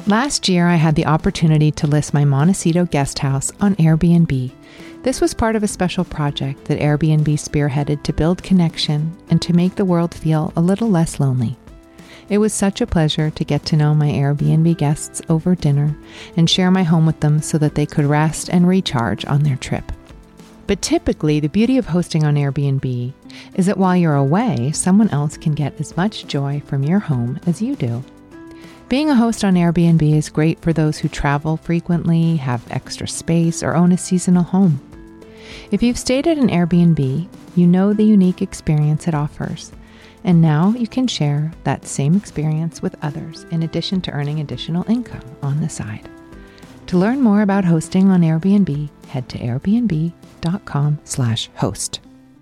Last year, I had the opportunity to list my Montecito guest house on Airbnb. This was part of a special project that Airbnb spearheaded to build connection and to make the world feel a little less lonely. It was such a pleasure to get to know my Airbnb guests over dinner and share my home with them so that they could rest and recharge on their trip. But typically, the beauty of hosting on Airbnb is that while you're away, someone else can get as much joy from your home as you do. Being a host on Airbnb is great for those who travel frequently, have extra space, or own a seasonal home. If you've stayed at an Airbnb, you know the unique experience it offers. And now you can share that same experience with others in addition to earning additional income on the side. To learn more about hosting on Airbnb, head to airbnb.com/host.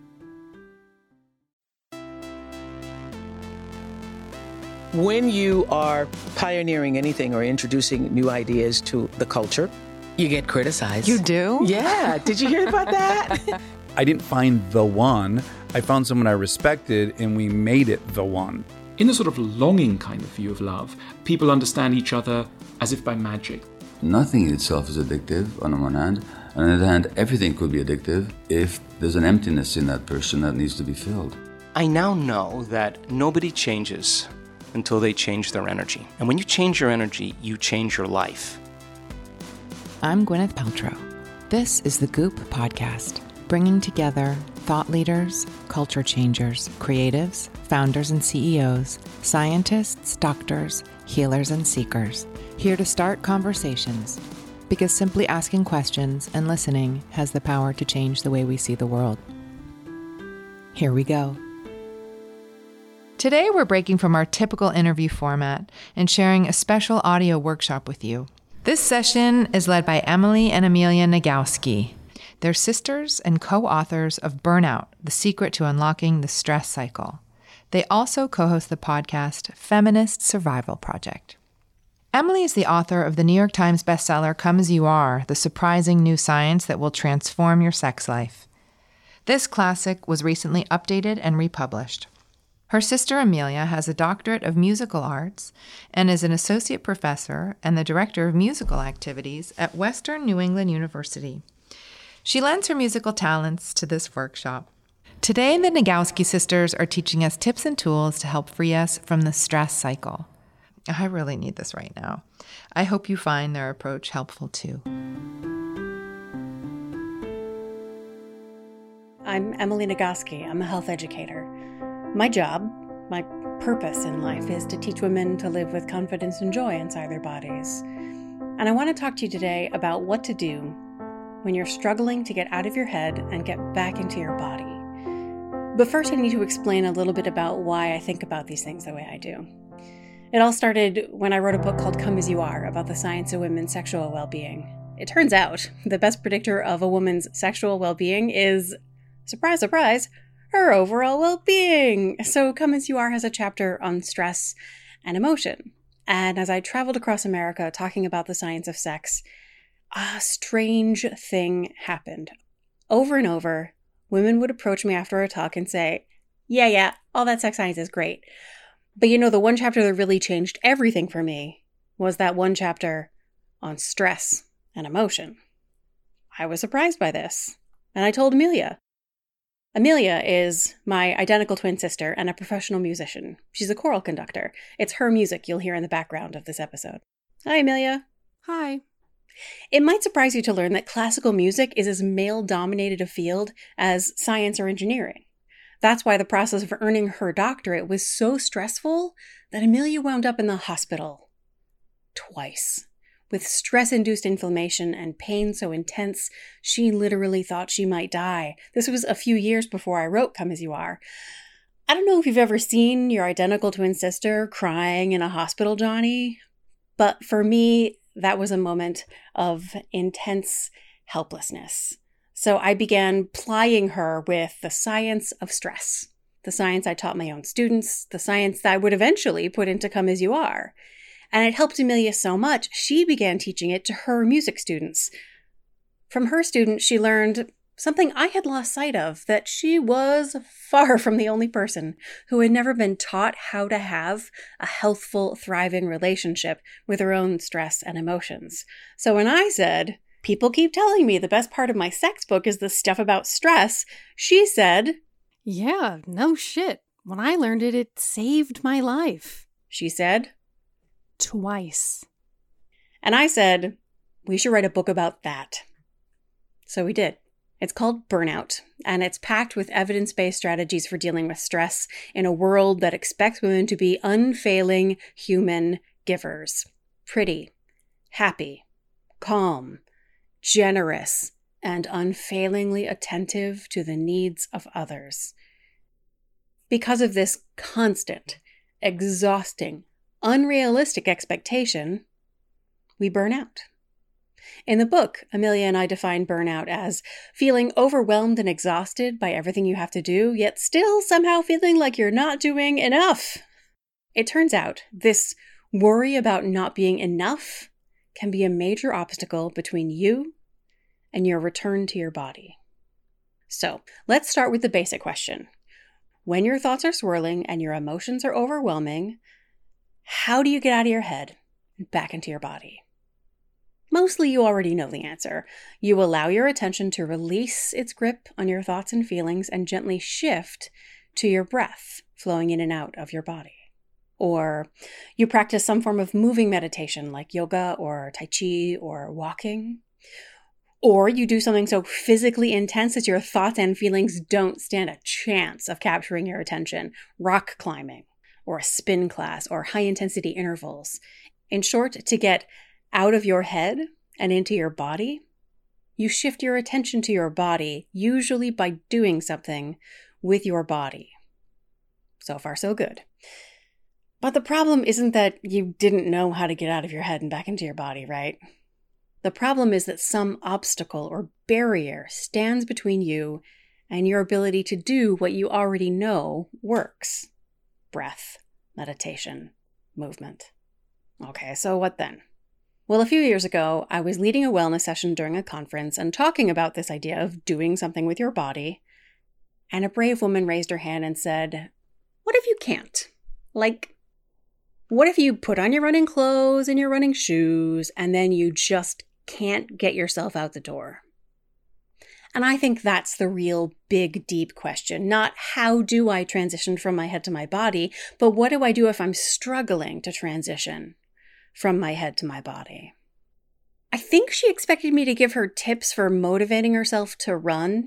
When you are pioneering anything or introducing new ideas to the culture, you get criticized. You do? Yeah. Did you hear about that? I didn't find the one. I found someone I respected, and we made it the one. In a sort of longing kind of view of love, people understand each other as if by magic. Nothing in itself is addictive on the one hand. On the other hand, everything could be addictive if there's an emptiness in that person that needs to be filled. I now know that nobody changes until they change their energy. And when you change your energy, you change your life. I'm Gwyneth Paltrow. This is the Goop Podcast, bringing together thought leaders, culture changers, creatives, founders and CEOs, scientists, doctors, healers and seekers, here to start conversations, because simply asking questions and listening has the power to change the way we see the world. Here we go. Today, we're breaking from our typical interview format and sharing a special audio workshop with you. This session is led by Emily and Amelia Nagoski. They're sisters and co-authors of Burnout, The Secret to Unlocking the Stress Cycle. They also co-host the podcast Feminist Survival Project. Emily is the author of the New York Times bestseller Come As You Are, The Surprising New Science That Will Transform Your Sex Life. This classic was recently updated and republished. Her sister Amelia has a doctorate of musical arts and is an associate professor and the director of musical activities at Western New England University. She lends her musical talents to this workshop. Today, the Nagoski sisters are teaching us tips and tools to help free us from the stress cycle. I really need this right now. I hope you find their approach helpful too. I'm Emily Nagoski. I'm a health educator. My job, my purpose in life is to teach women to live with confidence and joy inside their bodies. And I want to talk to you today about what to do when you're struggling to get out of your head and get back into your body. But first, I need to explain a little bit about why I think about these things the way I do. It all started when I wrote a book called Come As You Are about the science of women's sexual well-being. It turns out the best predictor of a woman's sexual well-being is, surprise, surprise, her overall well-being. So Come As You Are has a chapter on stress and emotion. And as I traveled across America talking about the science of sex, a strange thing happened. Over and over, women would approach me after a talk and say, yeah, all that sex science is great. But the one chapter that really changed everything for me was that one chapter on stress and emotion. I was surprised by this, and I told Amelia. Amelia is my identical twin sister and a professional musician. She's a choral conductor. It's her music you'll hear in the background of this episode. Hi, Amelia. Hi. It might surprise you to learn that classical music is as male-dominated a field as science or engineering. That's why the process of earning her doctorate was so stressful that Amelia wound up in the hospital twice, with stress-induced inflammation and pain so intense she literally thought she might die. This was a few years before I wrote Come As You Are. I don't know if you've ever seen your identical twin sister crying in a hospital, Johnny, but for me, that was a moment of intense helplessness. So I began plying her with the science of stress, the science I taught my own students, the science that I would eventually put into Come As You Are. And it helped Amelia so much, she began teaching it to her music students. From her students, she learned something I had lost sight of, that she was far from the only person who had never been taught how to have a healthful, thriving relationship with her own stress and emotions. So when I said, people keep telling me the best part of my sex book is the stuff about stress, she said, yeah, no shit. When I learned it, it saved my life. She said, twice. And I said, we should write a book about that. So we did. It's called Burnout, and it's packed with evidence-based strategies for dealing with stress in a world that expects women to be unfailing human givers. Pretty, happy, calm, generous, and unfailingly attentive to the needs of others. Because of this constant, exhausting, unrealistic expectation, we burn out. In the book, Amelia and I define burnout as feeling overwhelmed and exhausted by everything you have to do, yet still somehow feeling like you're not doing enough. It turns out this worry about not being enough can be a major obstacle between you and your return to your body. So, let's start with the basic question. When your thoughts are swirling and your emotions are overwhelming, how do you get out of your head and back into your body? Mostly you already know the answer. You allow your attention to release its grip on your thoughts and feelings and gently shift to your breath flowing in and out of your body. Or you practice some form of moving meditation like yoga or tai chi or walking. Or you do something so physically intense that your thoughts and feelings don't stand a chance of capturing your attention. Rock climbing or a spin class or high-intensity intervals. In short, to get out of your head and into your body, you shift your attention to your body, usually by doing something with your body. So far, so good. But the problem isn't that you didn't know how to get out of your head and back into your body, right? The problem is that some obstacle or barrier stands between you and your ability to do what you already know works. Breath, meditation, movement. Okay, so what then? Well, a few years ago, I was leading a wellness session during a conference and talking about this idea of doing something with your body. And a brave woman raised her hand and said, what if you can't? Like, what if you put on your running clothes and your running shoes and then you just can't get yourself out the door? And I think that's the real big, deep question. Not how do I transition from my head to my body, but what do I do if I'm struggling to transition from my head to my body? I think she expected me to give her tips for motivating herself to run.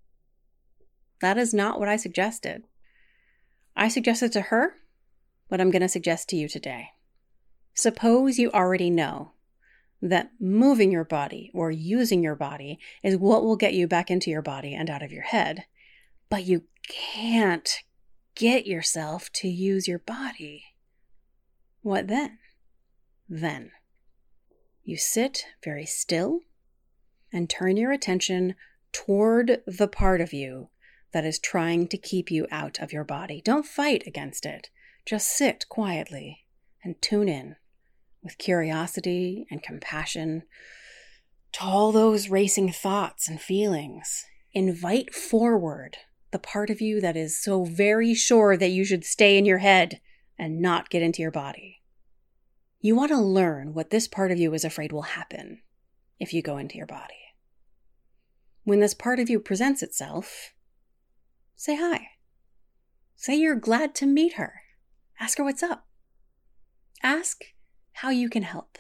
That is not what I suggested. I suggested to her what I'm going to suggest to you today. Suppose you already know that moving your body or using your body is what will get you back into your body and out of your head, but you can't get yourself to use your body. What then? Then you sit very still and turn your attention toward the part of you that is trying to keep you out of your body. Don't fight against it. Just sit quietly and tune in with curiosity and compassion to all those racing thoughts and feelings. Invite forward the part of you that is so very sure that you should stay in your head and not get into your body. You want to learn what this part of you is afraid will happen if you go into your body. When this part of you presents itself, say hi. Say you're glad to meet her. Ask her what's up. Ask how you can help.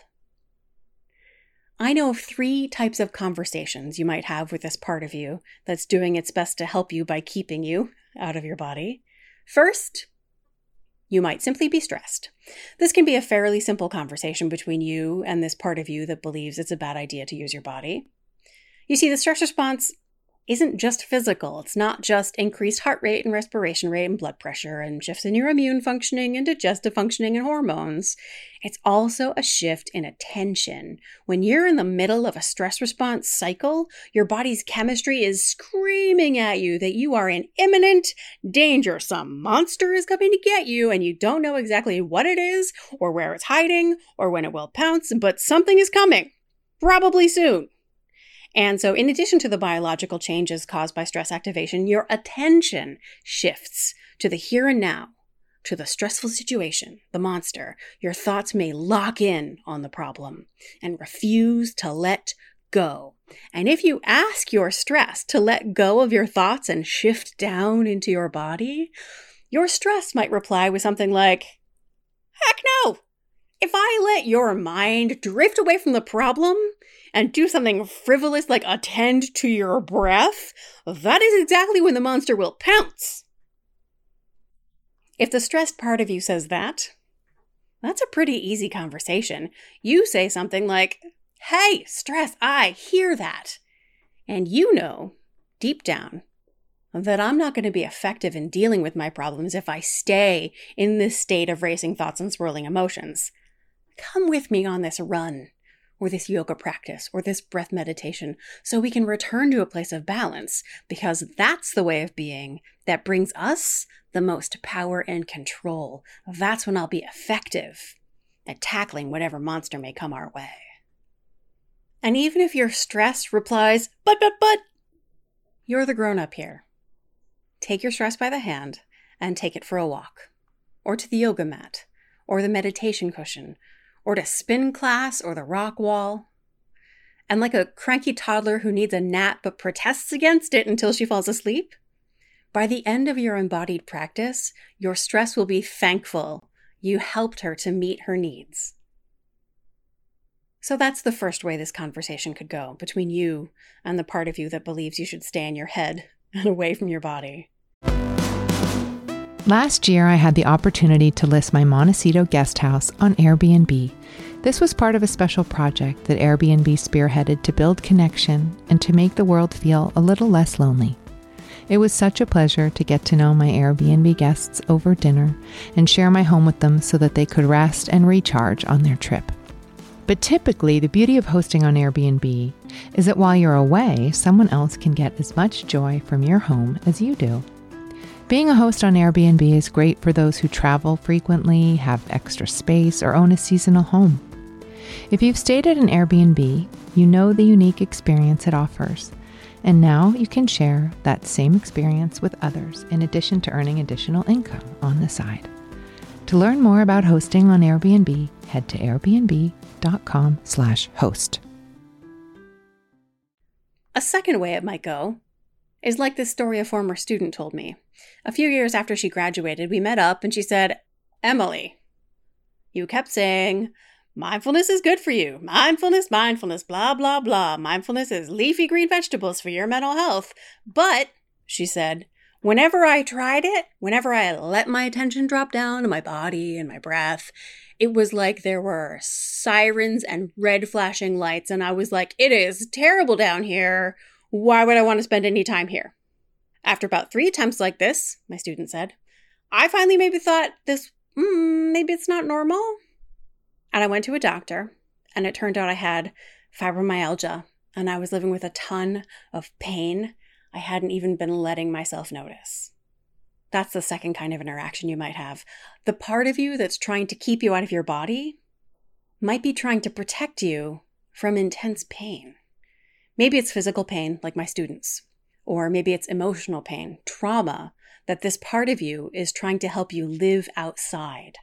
I know of 3 types of conversations you might have with this part of you that's doing its best to help you by keeping you out of your body. First, you might simply be stressed. This can be a fairly simple conversation between you and this part of you that believes it's a bad idea to use your body. You see, the stress response isn't just physical. It's not just increased heart rate and respiration rate and blood pressure and shifts in your immune functioning and digestive functioning and hormones. It's also a shift in attention. When you're in the middle of a stress response cycle, your body's chemistry is screaming at you that you are in imminent danger. Some monster is coming to get you and you don't know exactly what it is or where it's hiding or when it will pounce, but something is coming, probably soon. And so in addition to the biological changes caused by stress activation, your attention shifts to the here and now, to the stressful situation, the monster. Your thoughts may lock in on the problem and refuse to let go. And if you ask your stress to let go of your thoughts and shift down into your body, your stress might reply with something like, heck no! If I let your mind drift away from the problem and do something frivolous like attend to your breath, that is exactly when the monster will pounce. If the stressed part of you says that, that's a pretty easy conversation. You say something like, hey, stress, I hear that. And you know, deep down, that I'm not going to be effective in dealing with my problems if I stay in this state of racing thoughts and swirling emotions. Come with me on this run, or this yoga practice, or this breath meditation, so we can return to a place of balance, because that's the way of being that brings us the most power and control. That's when I'll be effective at tackling whatever monster may come our way. And even if your stress replies, but, you're the grown-up here. Take your stress by the hand and take it for a walk, or to the yoga mat, or the meditation cushion, or to spin class or the rock wall. And like a cranky toddler who needs a nap but protests against it until she falls asleep, by the end of your embodied practice, your stress will be thankful you helped her to meet her needs. So that's the first way this conversation could go between you and the part of you that believes you should stay in your head and away from your body. Last year, I had the opportunity to list my Montecito guest house on Airbnb. This was part of a special project that Airbnb spearheaded to build connection and to make the world feel a little less lonely. It was such a pleasure to get to know my Airbnb guests over dinner and share my home with them so that they could rest and recharge on their trip. But typically, the beauty of hosting on Airbnb is that while you're away, someone else can get as much joy from your home as you do. Being a host on Airbnb is great for those who travel frequently, have extra space, or own a seasonal home. If you've stayed at an Airbnb, you know the unique experience it offers. And now you can share that same experience with others in addition to earning additional income on the side. To learn more about hosting on Airbnb, head to airbnb.com/host. A second way it might go is like this story a former student told me. A few years after she graduated, we met up and she said, Emily, you kept saying, mindfulness is good for you. Mindfulness, blah, blah, blah. Mindfulness is leafy green vegetables for your mental health. But, she said, whenever I tried it, whenever I let my attention drop down to my body and my breath, it was like there were sirens and red flashing lights. And I was like, it is terrible down here. Why would I want to spend any time here? After about 3 attempts like this, my student said, I finally maybe thought maybe it's not normal. And I went to a doctor, and it turned out I had fibromyalgia, and I was living with a ton of pain I hadn't even been letting myself notice. That's the second kind of interaction you might have. The part of you that's trying to keep you out of your body might be trying to protect you from intense pain. Maybe it's physical pain, like my students, or maybe it's emotional pain, trauma, that this part of you is trying to help you live outside.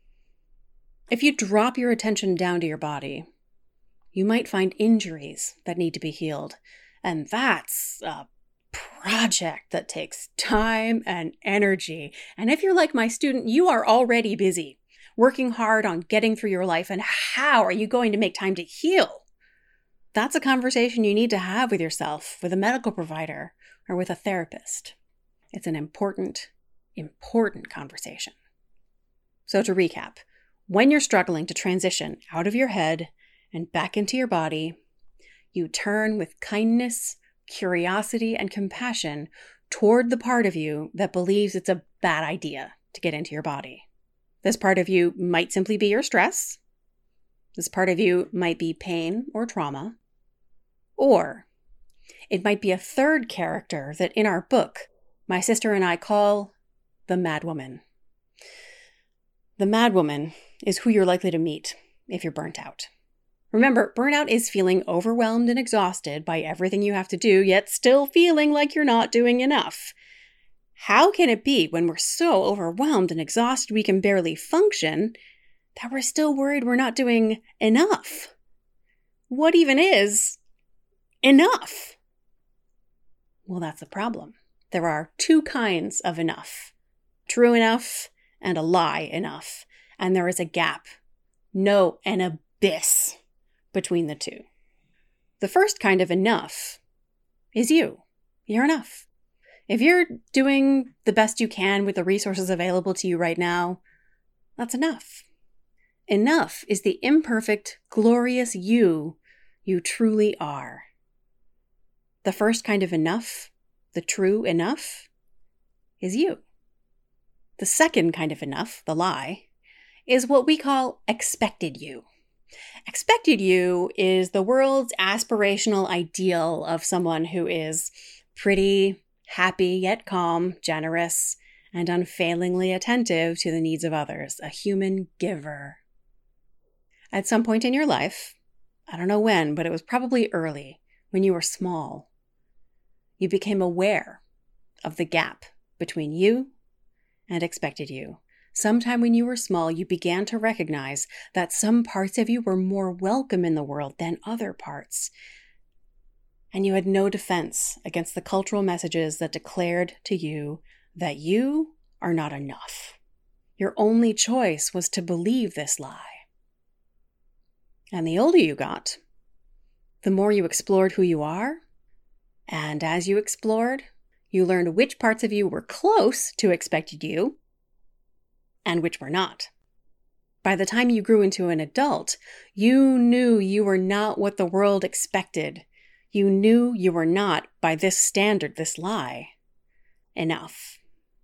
If you drop your attention down to your body, you might find injuries that need to be healed. And that's a project that takes time and energy. And if you're like my student, you are already busy, working hard on getting through your life. And how are you going to make time to heal? That's a conversation you need to have with yourself, with a medical provider, or with a therapist. It's an important conversation. So to recap, when you're struggling to transition out of your head and back into your body, you turn with kindness, curiosity, and compassion toward the part of you that believes it's a bad idea to get into your body. This part of you might simply be your stress. This part of you might be pain or trauma. Or it might be a third character that in our book, my sister and I call the Madwoman. The Madwoman is who you're likely to meet if you're burnt out. Remember, burnout is feeling overwhelmed and exhausted by everything you have to do, yet still feeling like you're not doing enough. How can it be when we're so overwhelmed and exhausted we can barely function that we're still worried we're not doing enough? What even is enough? Well, that's the problem. There are two kinds of enough: true enough and a lie enough. And there is a gap, no, an abyss between the two. The first kind of enough is you. You're enough. If you're doing the best you can with the resources available to you right now, that's enough. Enough is the imperfect, glorious you truly are. The first kind of enough, the true enough, is you. The second kind of enough, the lie, is what we call expected you. Expected you is the world's aspirational ideal of someone who is pretty, happy yet calm, generous, and unfailingly attentive to the needs of others, a human giver. At some point in your life, I don't know when, but it was probably early, when you were small, you became aware of the gap between you and expected you. Sometime when you were small, you began to recognize that some parts of you were more welcome in the world than other parts. And you had no defense against the cultural messages that declared to you that you are not enough. Your only choice was to believe this lie. And the older you got, the more you explored who you are. And as you explored, you learned which parts of you were close to expected you and which were not. By the time you grew into an adult, you knew you were not what the world expected. You knew you were not, by this standard, this lie, enough.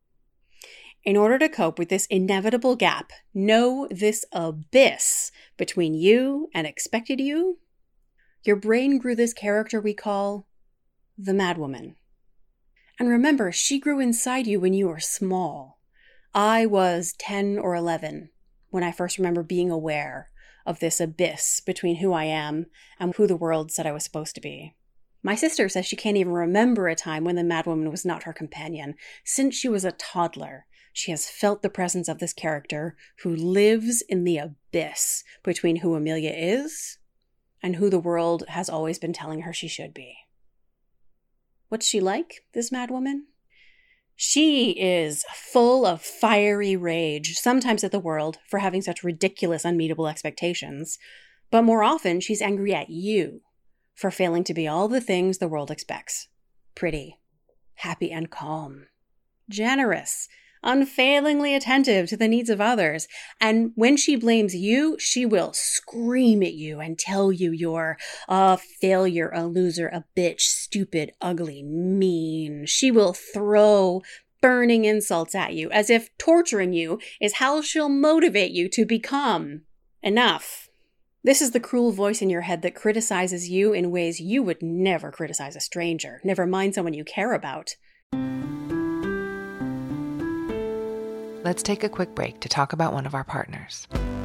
In order to cope with this inevitable gap, this abyss between you and expected you, your brain grew this character we call the Madwoman. And remember, she grew inside you when you were small. I was 10 or 11 when I first remember being aware of this abyss between who I am and who the world said I was supposed to be. My sister says she can't even remember a time when the Madwoman was not her companion. Since she was a toddler, she has felt the presence of this character who lives in the abyss between who Amelia is and who the world has always been telling her she should be. What's she like, this Madwoman? She is full of fiery rage, sometimes at the world for having such ridiculous, unmeetable expectations, but more often she's angry at you for failing to be all the things the world expects. Pretty, happy and calm, generous, unfailingly attentive to the needs of others. And when she blames you, she will scream at you and tell you you're a failure, a loser, a bitch, stupid, ugly, mean. She will throw burning insults at you as if torturing you is how she'll motivate you to become enough. This is the cruel voice in your head that criticizes you in ways you would never criticize a stranger, never mind someone you care about. Let's take a quick break to talk about one of our partners.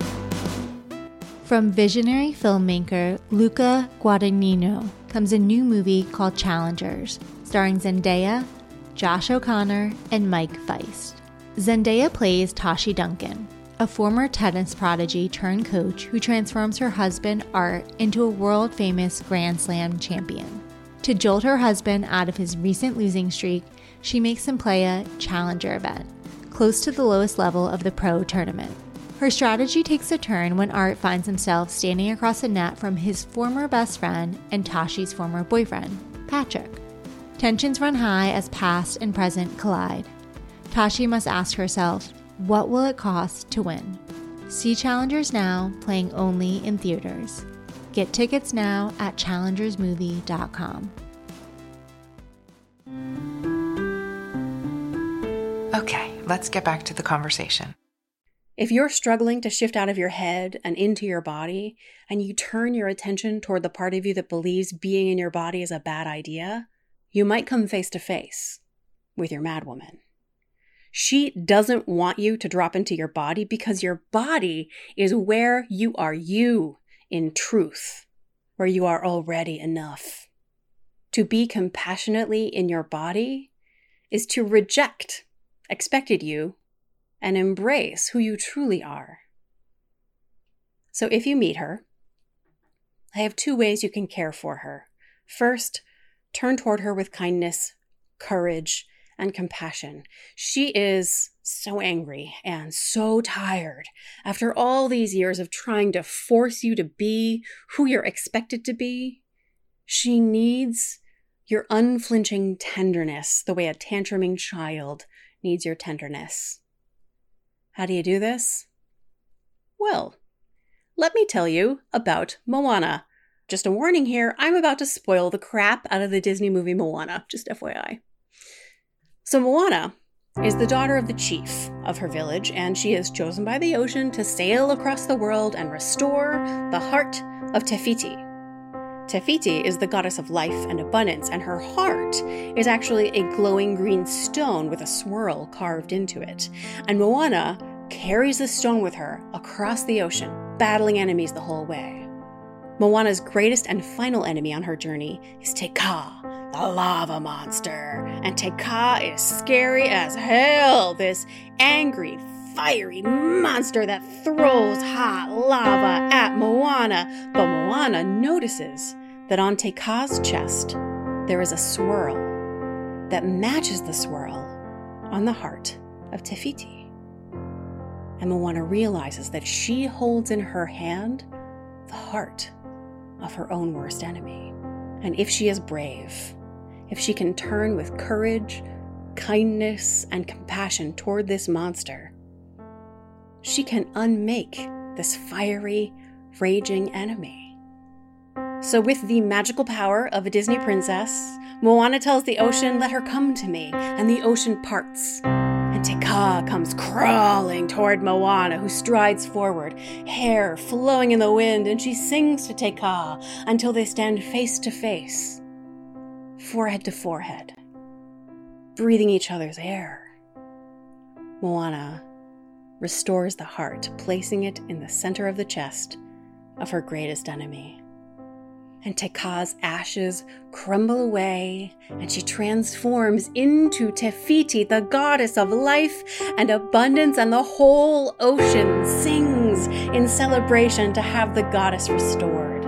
From visionary filmmaker Luca Guadagnino comes a new movie called Challengers, starring Zendaya, Josh O'Connor, and Mike Feist. Zendaya plays Tashi Duncan, a former tennis prodigy turned coach who transforms her husband Art into a world-famous Grand Slam champion. To jolt her husband out of his recent losing streak, she makes him play a challenger event, close to the lowest level of the pro tournament. Her strategy takes a turn when Art finds himself standing across the net from his former best friend and Tashi's former boyfriend, Patrick. Tensions run high as past and present collide. Tashi must ask herself, what will it cost to win? See Challengers now, playing only in theaters. Get tickets now at challengersmovie.com. Okay, let's get back to the conversation. If you're struggling to shift out of your head and into your body, and you turn your attention toward the part of you that believes being in your body is a bad idea, you might come face to face with your Madwoman. She doesn't want you to drop into your body because your body is where you are you. in truth, where you are already enough. To be compassionately in your body is to reject expected you and embrace who you truly are. So if you meet her, I have 2 ways you can care for her. First, turn toward her with kindness, courage, and compassion. She is so angry and so tired after all these years of trying to force you to be who you're expected to be. She needs your unflinching tenderness, the way a tantruming child needs your tenderness. How do you do this? Well, let me tell you about Moana. Just a warning here, I'm about to spoil the crap out of the Disney movie Moana, just FYI. So Moana is the daughter of the chief of her village, and she is chosen by the ocean to sail across the world and restore the heart of Te Fiti. Te Fiti is the goddess of life and abundance, and her heart is actually a glowing green stone with a swirl carved into it. And Moana carries the stone with her across the ocean, battling enemies the whole way. Moana's greatest and final enemy on her journey is Te Kā, the lava monster. And Te Kā is scary as hell, this angry, fiery monster that throws hot lava at Moana. But Moana notices that on Te Kā's chest, there is a swirl that matches the swirl on the heart of Te Fiti. And Moana realizes that she holds in her hand the heart of her own worst enemy. And if she is brave, if she can turn with courage, kindness, and compassion toward this monster, she can unmake this fiery, raging enemy. So with the magical power of a Disney princess, Moana tells the ocean, "Let her come to me," and the ocean parts. And Te Kā comes crawling toward Moana, who strides forward, hair flowing in the wind, and she sings to Te Kā until they stand face to face, forehead to forehead, breathing each other's air. Moana restores the heart, placing it in the center of the chest of her greatest enemy. And Te Kā's ashes crumble away, and she transforms into Te Fiti, the goddess of life and abundance, and the whole ocean sings in celebration to have the goddess restored.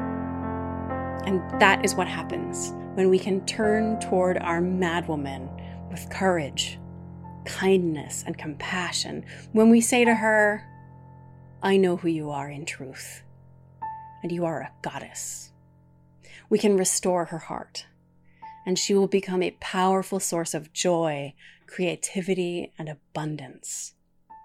And that is what happens when we can turn toward our madwoman with courage, kindness, and compassion. When we say to her, "I know who you are in truth, and you are a goddess." We can restore her heart, and she will become a powerful source of joy, creativity, and abundance.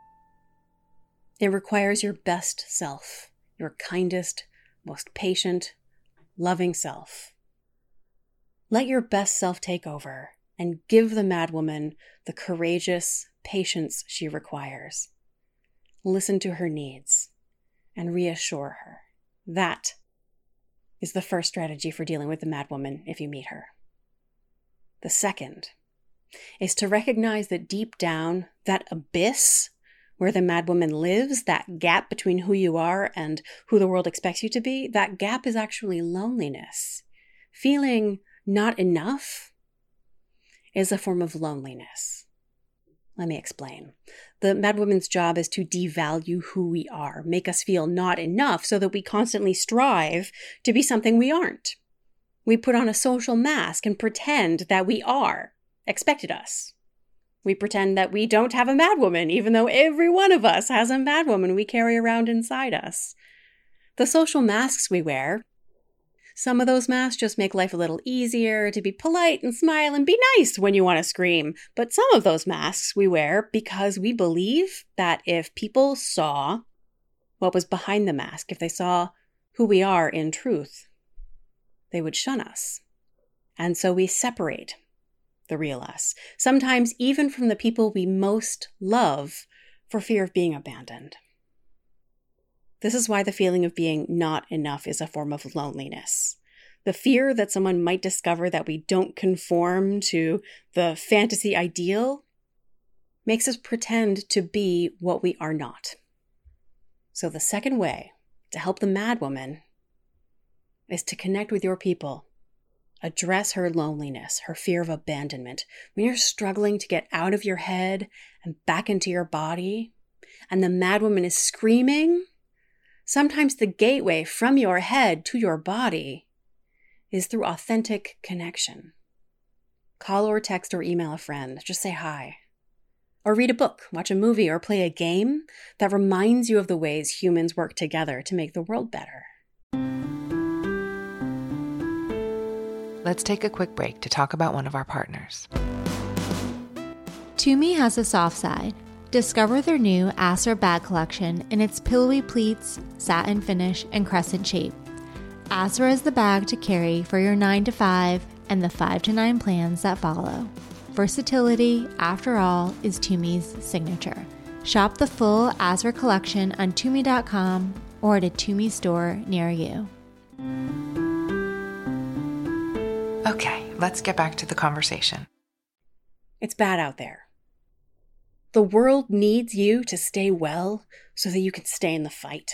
It requires your best self, your kindest, most patient, loving self. Let your best self take over and give the madwoman the courageous patience she requires. Listen to her needs and reassure her. That is the first strategy for dealing with the madwoman if you meet her. The second is to recognize that deep down, that abyss where the madwoman lives, that gap between who you are and who the world expects you to be, that gap is actually loneliness. Feeling not enough is a form of loneliness. Let me explain. The madwoman's job is to devalue who we are, make us feel not enough so that we constantly strive to be something we aren't. We put on a social mask and pretend that we are expected us. We pretend that we don't have a madwoman, even though every one of us has a madwoman we carry around inside us. The social masks we wear, some of those masks just make life a little easier to be polite and smile and be nice when you want to scream. But some of those masks we wear because we believe that if people saw what was behind the mask, if they saw who we are in truth, they would shun us. And so we separate the real us, sometimes even from the people we most love, for fear of being abandoned. This is why the feeling of being not enough is a form of loneliness. The fear that someone might discover that we don't conform to the fantasy ideal makes us pretend to be what we are not. So the second way to help the madwoman is to connect with your people. Address her loneliness, her fear of abandonment. When you're struggling to get out of your head and back into your body, and the madwoman is screaming, sometimes the gateway from your head to your body is through authentic connection. Call or text or email a friend. Just say hi. Or read a book, watch a movie, or play a game that reminds you of the ways humans work together to make the world better. Let's take a quick break to talk about one of our partners. Tumi has a soft side. Discover their new Asra bag collection in its pillowy pleats, satin finish, and crescent shape. Asra is the bag to carry for your 9 to 5 and the 5 to 9 plans that follow. Versatility, after all, is Tumi's signature. Shop the full Asra collection on Tumi.com or at a Tumi store near you. Okay, let's get back to the conversation. It's bad out there. The world needs you to stay well so that you can stay in the fight.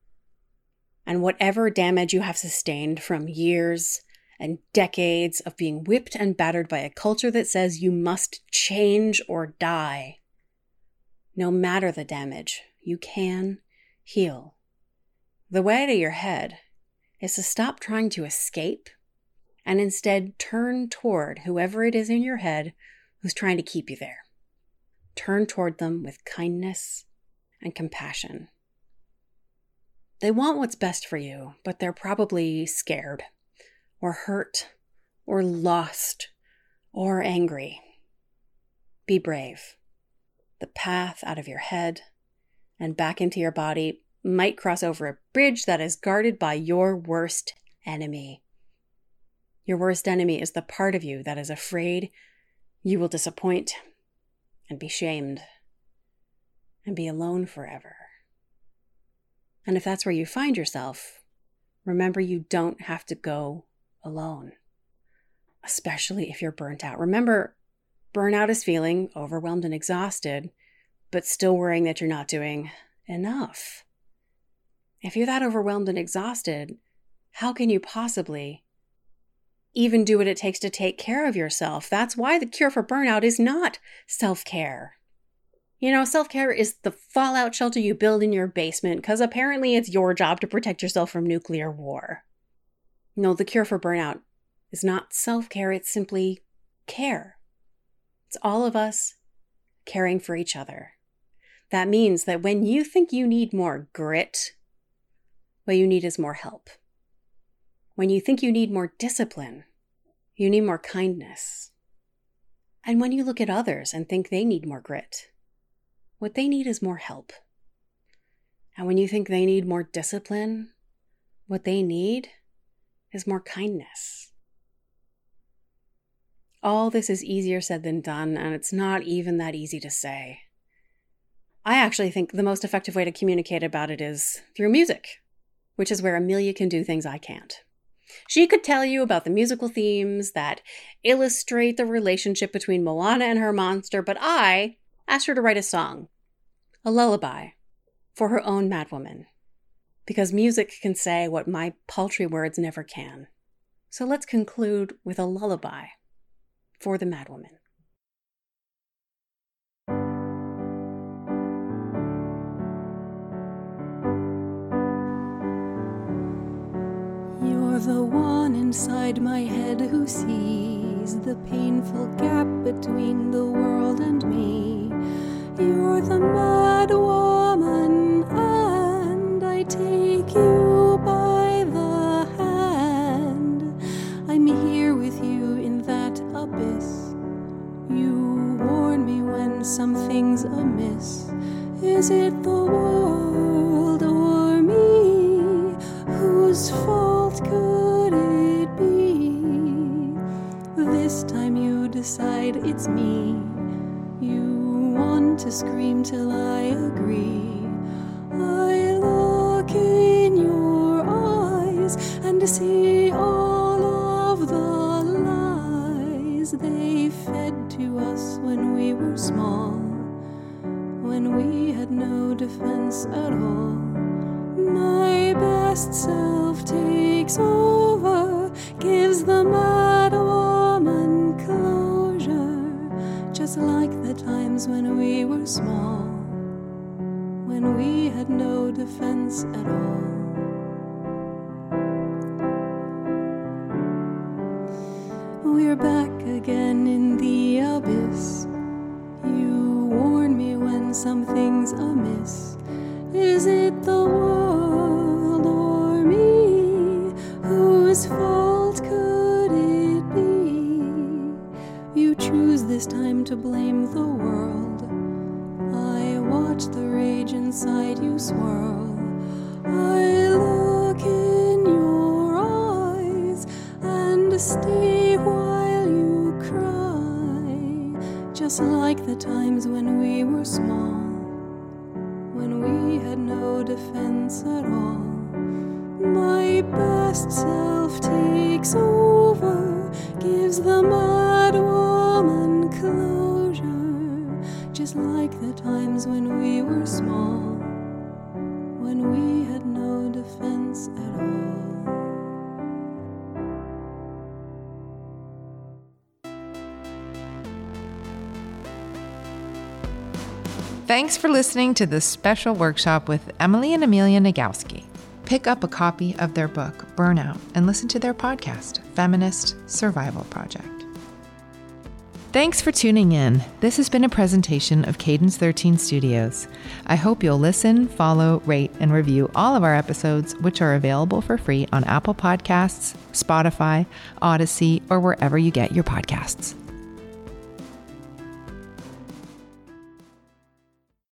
And whatever damage you have sustained from years and decades of being whipped and battered by a culture that says you must change or die, no matter the damage, you can heal. The way to your head is to stop trying to escape and instead turn toward whoever it is in your head who's trying to keep you there. Turn toward them with kindness and compassion. They want what's best for you, but they're probably scared or hurt or lost or angry. Be brave. The path out of your head and back into your body might cross over a bridge that is guarded by your worst enemy. Your worst enemy is the part of you that is afraid you will disappoint and be shamed and be alone forever. And if that's where you find yourself, remember you don't have to go alone, especially if you're burnt out. Remember, burnout is feeling overwhelmed and exhausted, but still worrying that you're not doing enough. If you're that overwhelmed and exhausted, how can you possibly even do what it takes to take care of yourself? That's why the cure for burnout is not self-care. You know, self-care is the fallout shelter you build in your basement because apparently it's your job to protect yourself from nuclear war. No, the cure for burnout is not self-care, it's simply care. It's all of us caring for each other. That means that when you think you need more grit, what you need is more help. When you think you need more discipline, you need more kindness. And when you look at others and think they need more grit, what they need is more help. And when you think they need more discipline, what they need is more kindness. All this is easier said than done, and it's not even that easy to say. I actually think the most effective way to communicate about it is through music, which is where Amelia can do things I can't. She could tell you about the musical themes that illustrate the relationship between Moana and her monster, but I asked her to write a song, a lullaby, for her own madwoman, because music can say what my paltry words never can. So let's conclude with a lullaby for the madwoman. You're the one inside my head who sees the painful gap between the world and me. You're the mad woman, and I take you by the hand. I'm here with you in that abyss. You warn me when something's amiss. Is it the world or me? Whose fault could it be? This time you decide it's me. You want to scream till I agree. I look in your eyes and see all of the lies they fed to us when we were small, when we had no defense at all. My best self takes over, gives the mad woman closure, just like the times when we were small, when we had no defense at all. We're back again in the abyss. You warn me when something's amiss. Is it the world or me? Whose fault could it be? You choose this time to blame the world. I watch the rage inside you swirl. I look in your eyes and stay while you cry, just like the times when we were small, when we had no defense at all. My best self takes over, gives the mad woman closure, just like the times when we were small, when we had no defense at all. Thanks for listening to this special workshop with Emily and Amelia Nagoski. Pick up a copy of their book, Burnout, and listen to their podcast, Feminist Survival Project. Thanks for tuning in. This has been a presentation of Cadence 13 Studios. I hope you'll listen, follow, rate, and review all of our episodes, which are available for free on Apple Podcasts, Spotify, Odyssey, or wherever you get your podcasts.